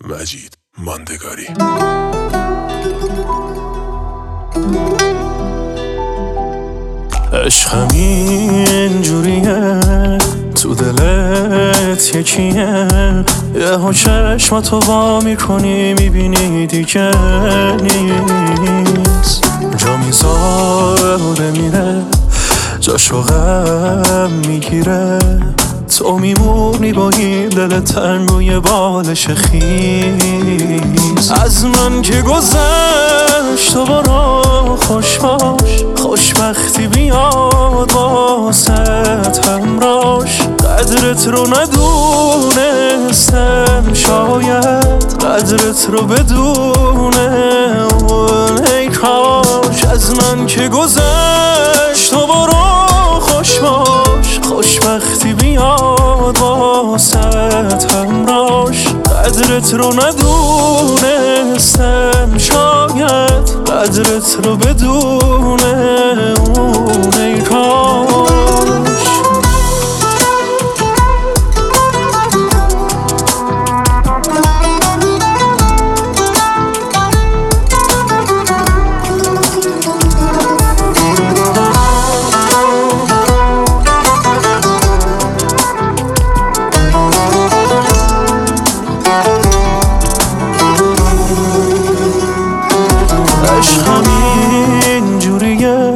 مجید ماندگاری. عشق همین جوریه، تو دلت یکیه، یهو چشماتو وا میکنی میبینی دیگه نیست، جا میذاره میره، جاشو غم میگیره، تو میمونی با این دل تنگ و یه بالش خیز. از من که گذشت تو برو خوش باش، خوشبختی بیاد واسط همراش. قدرت رو ندونستم شاید، قدرت رو بدونه ای کاش. از من که گذشت تو برو خوش باش، خوشبختی بیاد واسط همراش. قدرت رو ندونستم شاید، قدرت رو بدونه ای کاش. همین جوریه،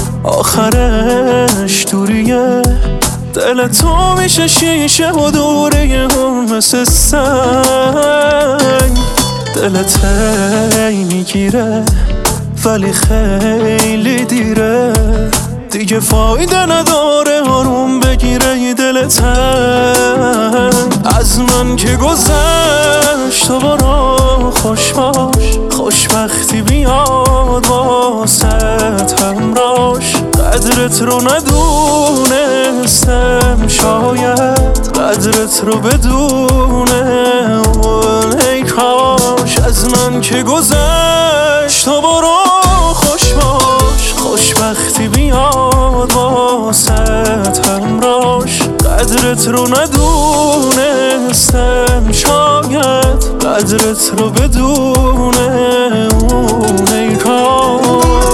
آخرش دوریه، دل تو میشه شیشه و دوره هم مثل سنگ. دلت هی میگیره ولی خیلی دیره، دیگه فایده نداره آروم بگیره دلت هنگ. از من که گذشت تو برو خوش باش، خوشبختی بیاد واسط همراش. قدرت رو ندونستم شاید، قدرت رو بدونه ای کاش. از من که گذشت تو برو خوش باش، خوشبختی بیاد واسط همراش. قدرت رو ندونستم شاید، قدرت رو بدونه ای کاش.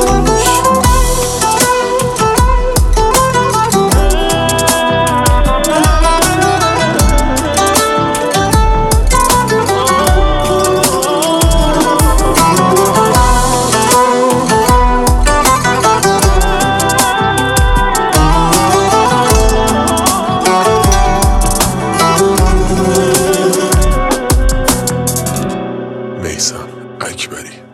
میثم اکبری.